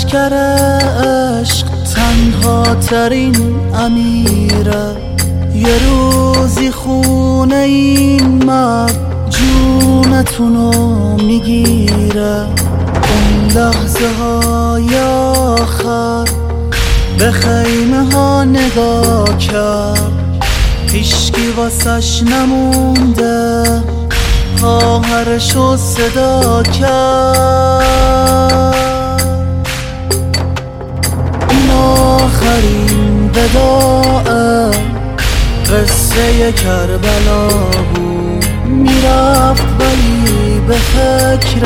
لشکر عشق تنها ترین امیره، یه روزی خونه این مرد جونتونو میگیره. اون لحظه های آخر به خیمه ها نگاه کرد، هیچکی واسش نمونده، خواهرشو صدا کرد. این آخرین وداع قصه کربلا بود، میرفت ولی به فکر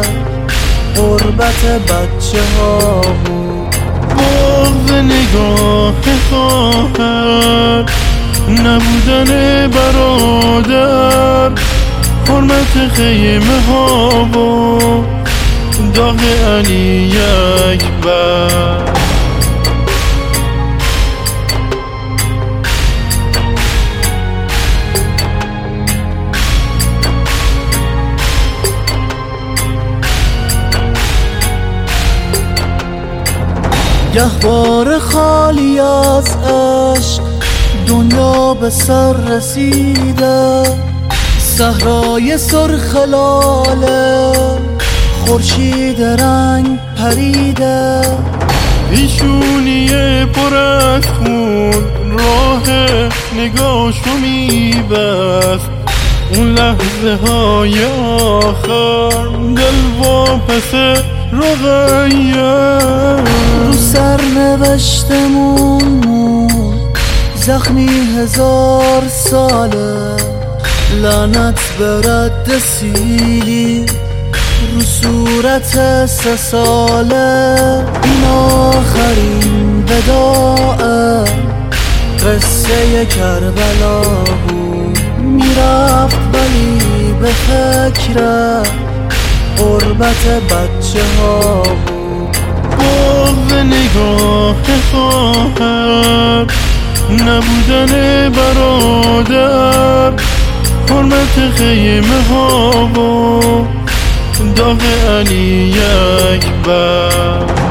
غربت بچه ها بود. بغض نگاه خواهر، نبودن برادر، حرمت خیمه ها و داغ علی اکبر. گهواره خالی از عشق دنیا به سر رسیده، صحرای سرخ لاله خورشید رنگ پریده. پیشونی پر از خون راه نگاهشو میبست، اون لحظه های آخر دل واپس رقیه. رو سر نوشتمون زخمی 1000 ساله، لعنت به رد سیلی رو صورت 3 ساله. این آخرین وداع قصه کربلا بود، میرفت ولی به فکر غربت بچه ها بود. بغض نگاه خواهر، نبودن برادر، حرمت خیمه ها و داغ علی اکبر.